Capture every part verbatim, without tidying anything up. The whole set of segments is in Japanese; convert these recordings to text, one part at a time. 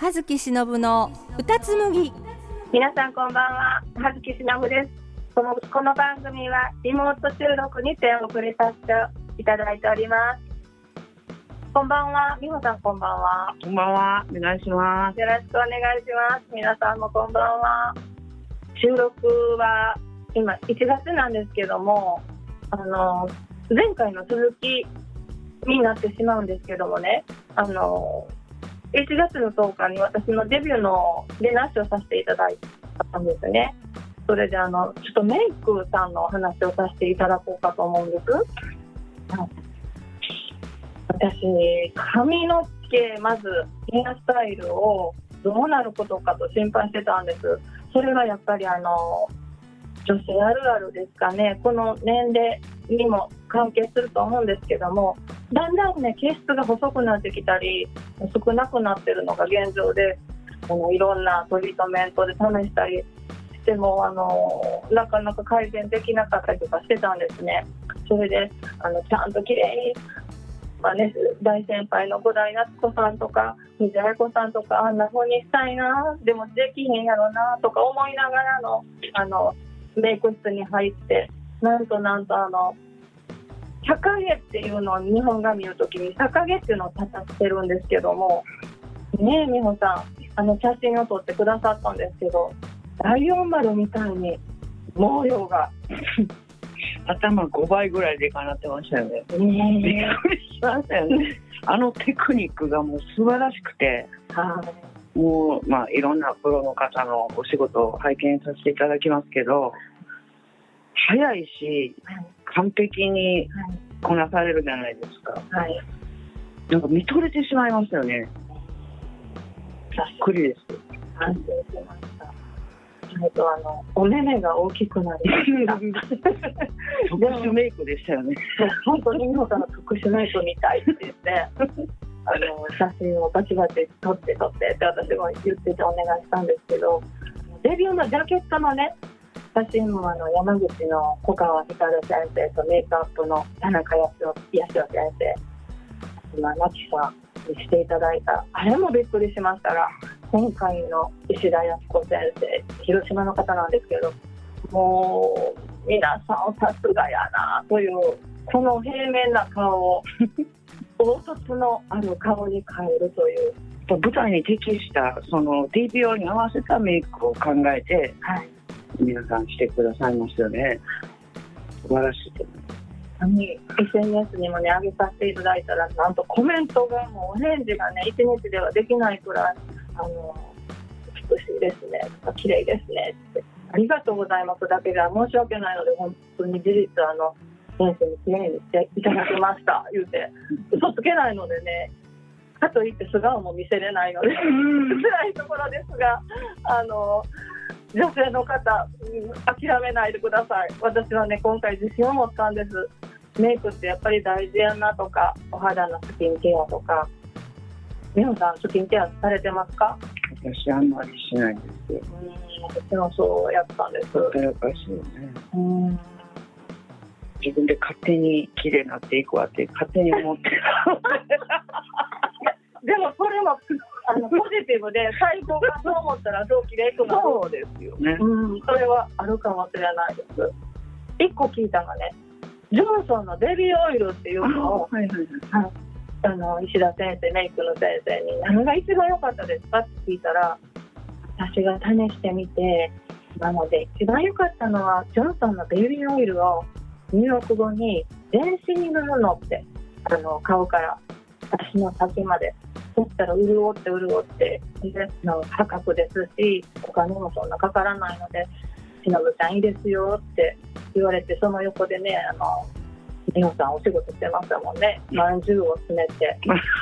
葉月しのぶの歌紡ぎ。 皆さんこんばんは、葉月しのぶです。この、この番組はリモート収録にてお送りさせていただいております。こんばんは、美穂さんこんばんは。 こんばんは、お願いします。 よろしくお願いします。皆さんもこんばんは。収録は今いちがつなんですけども、あの前回の続きになってしまうんですけどもね、あのいちがつのとおかに私のデビューのディナーショーをさせていただいたんですね。それであのちょっとメイクさんのお話をさせていただこうかと思うんです。私、髪の毛、まずヘアスタイルをどうなることかと心配してたんです。それがやっぱりあの女性あるあるですかね。この年齢にも関係すると思うんですけども、だんだんね毛質が細くなってきたり少なくなってるのが現状で、あのいろんなトリートメントで試したりしてもあのなかなか改善できなかったりとかしてたんですね。それであのちゃんときれいに、まあね、大先輩の小田夏子さんとか水谷子さんとかあんな風にしたいな、でもできへんやろなとか思いながらのあのメイク室に入って、なんとなんとあの逆毛っていうのを日本が見るときに逆毛っていうのを立たせてるんですけどもねえ、美穂さんあの写真を撮ってくださったんですけど、ライオン丸みたいに毛量が頭ごばいぐらいでかなってましたよね。 ねえ、 びっくりしましたよね。あのテクニックがもう素晴らしくて、 はい、 もう、まあ、いろんなプロの方のお仕事を拝見させていただきますけど、早いし、はい、完璧にこなされるじゃないですか。はい、なんか見とれてしまいますよね。ざっくりです。 安心しました。とあのお目目が大きくなりました特殊メイクでしたよね。 本当に美穂さんの特殊メイクみたいって言ってあの写真をバチバチ撮って撮ってって私も言っててお願いしたんですけど、デビューのジャケットのね写真もあの山口の小川光先生とメイクアップの田中康夫先生、今マキさんにしていただいたあれもびっくりしましたが、今回の石田康子先生、広島の方なんですけど、もう皆さんさすがやなという、この平面な顔を凹凸のある顔に変えるという、 舞台に適したその ティーピーオー に合わせたメイクを考えて、はい、皆さんしてくださいましたよね。素晴らしいと思います。 エスエヌエス にもね上げさせていただいたら、なんとコメントがもうお返事がねいちにちではできないくらい、あの美しいですねとか綺麗ですねってありがとうございますだけじゃ申し訳ないので、本当に事実あの先生に綺麗にしていただきました言うて、嘘つけないのでね、かといって素顔も見せれないので辛いところですが、あの女性の方、諦めないでください。私はね今回自信を持ったんです。メイクってやっぱり大事やなとか、お肌のスキンケアとか。美穂さんスキンケアされてますか？ 私あんまりしないんですよ。 私もそうやったんです。 やっぱりそうね。うん自分で勝手に綺麗になっていくわって勝手に思ってるでもそれもあのポジティブで最高がそう思ったらどう綺麗くなる。 そうですよね、 うん、それはあるかもしれないです。一個聞いたのがね、ジョンソンのベビーオイルっていうのを、はいはいはい、あの石田先生、メイクの先生に何が一番良かったですかって聞いたら、私が試してみて、なので一番良かったのはジョンソンのベビーオイルを入浴後に全身に塗るのって、あの顔から足の先まで、そしたら潤って潤ってでの価格ですし、お金もそんなかからないので、しのぶちゃんいいですよって言われて、その横でね、あの美穂さんお仕事してましたもんね。まんじゅうを詰めて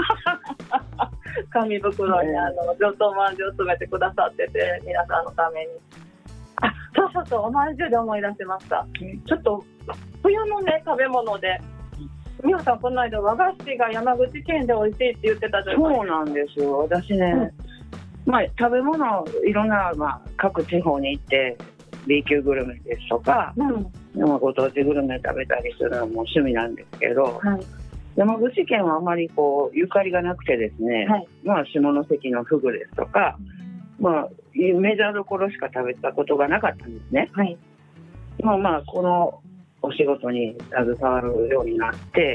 紙袋にあの上等まんじゅうを詰めてくださってて、皆さんのために。あ、そうそうそう、おまんじゅうで思い出しました。ちょっと冬のね食べ物で、美穂さんこの間和菓子が山口県で美味しいって言ってたじゃないですか。 そうなんですよ。私ね、うん、まあ、食べ物いろんな、まあ、各地方に行って B 級グルメですとか、うん、ご当地グルメ食べたりするのも趣味なんですけど、はい、 山口県はあまりこうゆかりがなくてですね、はい、まあ、下関のフグですとか、うん、まあ、メジャーどころしか食べたことがなかったんですね、はい、まあまあこのお仕事に携わるようになって、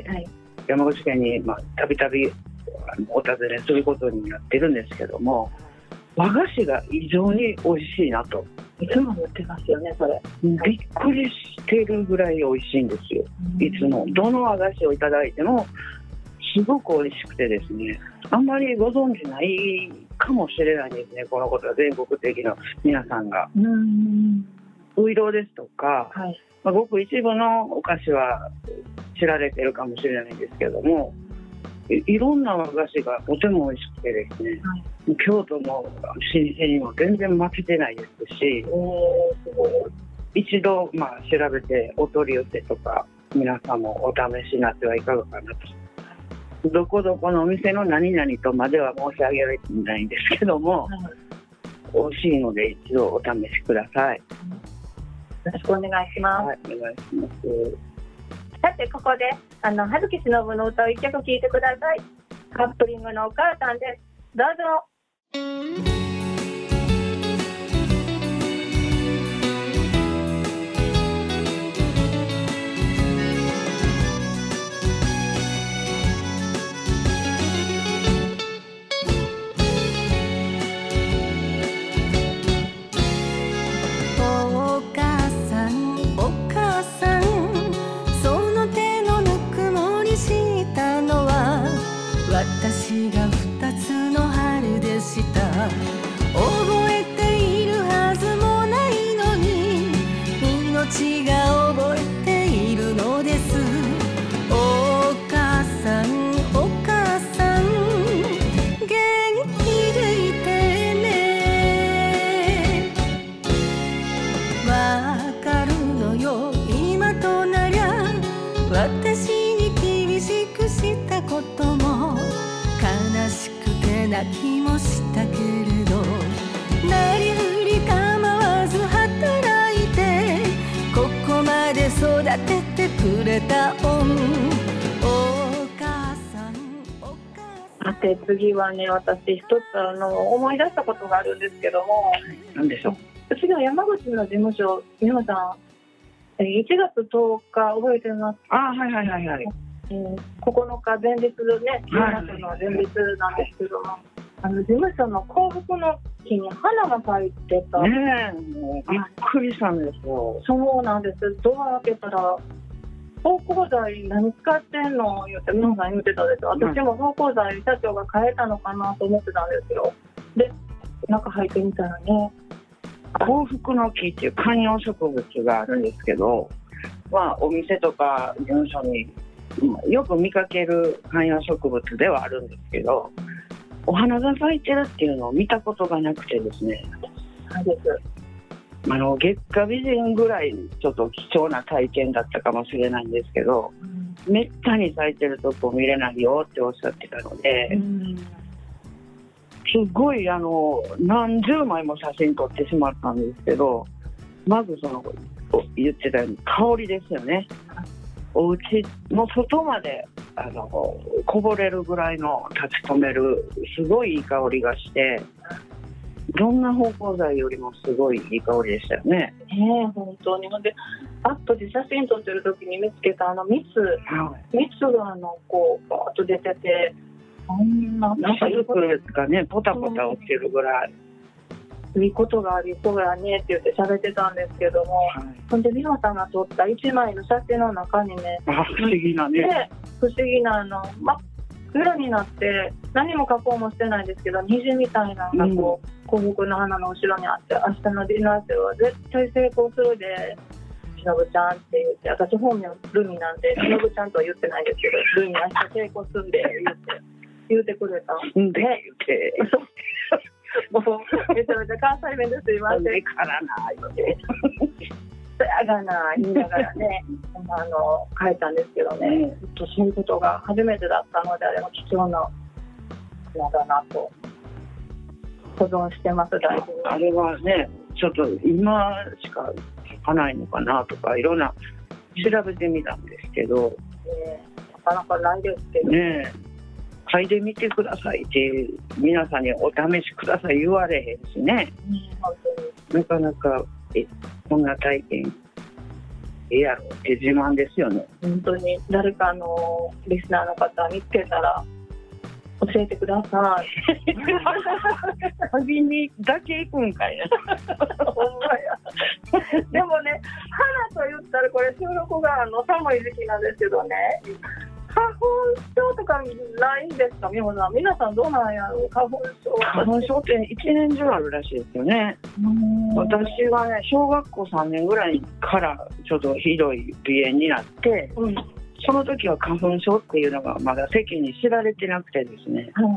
はい、山口県にたびたびお尋ねすることになってるんですけども、和菓子が異常に美味しいなと。 いつも言ってますよね、それ。 びっくりしてるぐらい美味しいんですよ。いつもどの和菓子をいただいてもすごく美味しくてですね、あんまりご存知ないかもしれないですね、このことは。全国的な皆さんがうーんういろうですとか、はい、まあ、ごく一部のお菓子は知られてるかもしれないんですけども、い, いろんな和菓子がとても美味しくてですね、はい、京都の老舗にも全然負けてないですし、一度、まあ、調べてお取り寄せとか皆さんもお試しになってはいかがかなと。どこどこのお店の何々とまでは申し上げられないんですけども、はい、美味しいので一度お試しください。よろしくお願いします。 はい、お願いします。 さて、ここであの葉月忍の歌を一曲聴いてください。カップリングのお母さんです。どうぞ。 私が二つの春でした。覚えているはずもないのに命が覚えているのです。お母さんお母さん元気でいてね。わかるのよ今となりゃ、私に厳しくしたことも悲しくて泣きもしたけれど、なりふり構わず働いてここまで育ててくれた恩、お母さんお母さん。 さて次はね、私一つあの思い出したことがあるんですけども。 何でしょう。 うちの山口の事務所、皆さんいちがつとおか覚えてます。 あ、はいはいはいはい、 えー、ここのか前日ね、じゅうがつの前日なんですけども、あの事務所の幸福の木に花が咲いてた。 ねえ、もうびっくりしたんですよ。 そうなんです。ドア開けたら芳香剤何使ってんの言って皆さん言ってたんですよ。私も芳香剤社長が変えたのかなと思ってたんですよ。で、中入ってみたらね、 幸福の木っていう観葉植物があるんですけど、まあお店とか事務所によく見かける観葉植物ではあるんですけど、お花が咲いてるっていうのを見たことがなくてですね、 そうです。 あの月下美人ぐらいちょっと貴重な体験だったかもしれないんですけど、うん、めったに咲いてるとこ見れないよっておっしゃってたので、うん、すごいあの何十枚も写真撮ってしまったんですけど、まずその言ってたように香りですよね。お家の外まであのこぼれるぐらいの立ち止めるすごいいい香りがして、どんな芳香剤よりもすごいいい香りでしたよね。 えー、本当に。でアップで写真撮ってる時に見つけたあの蜜、はい、蜜があのこうバーッと出てて、そんななんかいいことがねポタポタ落ちてるぐらいいいことがありそうやねって言って喋ってたんですけども、はい、そんで美穂さんが撮ったいちまいの写真の中にね、 あ、不思議なね、 不思議なあの真っ暗になって何も加工もしてないんですけど、虹みたいなのがこう、うん、幸福の花の後ろにあって、明日のディナーショーは絶対成功するでしのぶちゃんって言って、私本名ルミなんでしのぶちゃんとは言ってないですけど、ルミ明日成功するんで言って言ってくれたんで、ね、言ってもうめちゃめちゃ関西弁ですいません。 からないのでそやがな言いながらねあの書いたんですけどね、ずっとそういうことが初めてだったので、あれも貴重な花だなと保存してます。大事に。 あれはねちょっと今しか書かないのかなとかいろんな調べてみたんですけど、 えかなかないですけどね。嗅いでみてくださいって皆さんにお試しください言われへんしね、 うん、本当になかなかえこんな体験ええやろって自慢ですよね。 本当に誰かのリスナーの方見つけたら教えてください。 旅にだけ行くんかいな。 ほんまや。でもね、花と言ったらこれ収録があの寒い時期なんですけどね、花粉症とかないんですか、美穂さん。皆さんどうなんやろう、花粉症。 花粉症って一年中あるらしいですよね。私はね、小学校さんねんぐらいからちょっとひどい鼻炎になって、うん、その時は花粉症っていうのがまだ世間に知られてなくてですね、はい、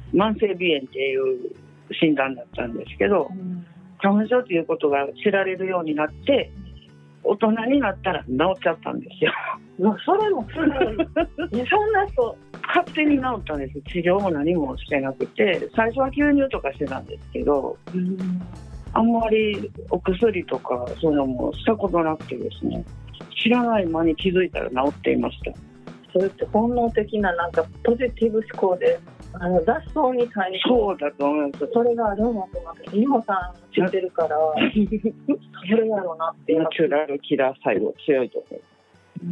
慢性鼻炎っていう診断だったんですけど、うん、花粉症っていうことが知られるようになって大人になったら治っちゃったんですよ。 それもすごい。そんな人勝手に治ったんです。治療も何もしてなくて、最初は吸入とかしてたんですけど、うん、あんまりお薬とかそういうのもしたことなくてですね、知らない間に気づいたら治っていました。 それって本能的ななんかポジティブ思考であの脱走みたいに。 そうだと思います。 それがあるのと思って、美穂さん知ってるからそれやろうなって。 ナチュラルキラー細胞強いと思う。 うん、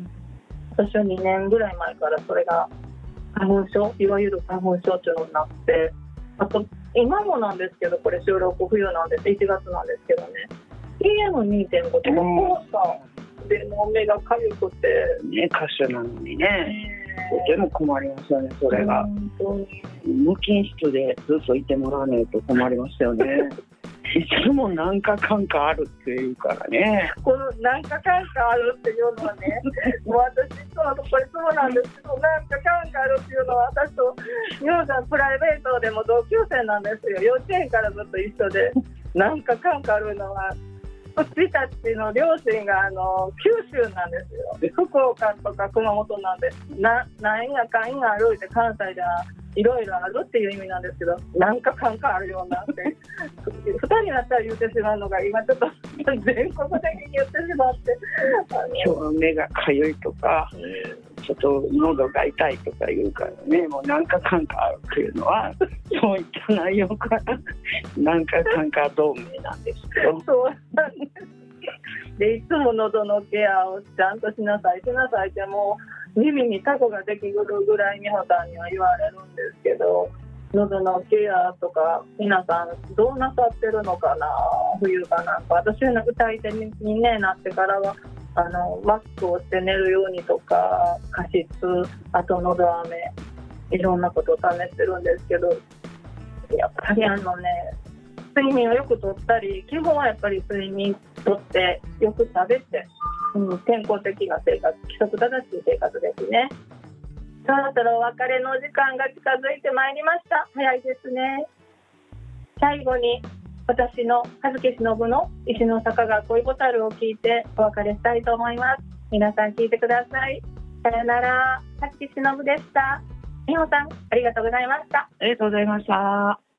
私はにねんぐらい前からそれが花粉症、いわゆる花粉症っていうのになって、あと今もなんですけど、これ収録冬なんです、いちがつなんですけどね、 ピーエムにてんご とか黄砂でもう目がかゆくてね、歌手なのにね、とても困りますよね。それが本当に無菌室でずっといてもらわないと困りますよね。いつもなんかかんかあるっていうからね。 このなんかかんかあるっていうのはね、もう私いつもこれそうなんですけど、なんかかんかあるっていうのは私と美穂さんプライベートでも同級生なんですよ。幼稚園からずっと一緒で、なんかかんかあるのはうちたちの両親があの九州なんですよ。福岡とか熊本なんで、ななんやかんや歩いて関西ではいろいろあるっていう意味なんですけど、なんかかんかあるようなってふたになったら言ってしまうのが今ちょっと全国的に言ってしまって、 今日は目がかゆいとか、うん、ちょっと喉が痛いとか言うからね、もうなんかかんかあるっていうのはそういった内容からなんかかんか同盟なんですけど。 そうなんです。でいつも喉のケアをちゃんとしなさいしなさいってもう耳にタコができるぐらい美穂さんには言われるんですけど、喉のケアとか皆さんどうなさってるのかな、冬かなんか。私は歌い手に、ね、なってからはあのマスクをして寝るようにとか、加湿、あと喉飴、いろんなことを試してるんですけど、やっぱりあのね、睡眠をよくとったり、基本はやっぱり睡眠とってよく食べて、うん、健康的な生活、規則正しい生活ですね。そろそろお別れの時間が近づいてまいりました。早いですね。最後に私の葉月忍の石の坂が恋ボタルを聞いてお別れしたいと思います。皆さん聞いてください。さよなら。葉月忍でした。美穂さん、ありがとうございました。 ありがとうございました。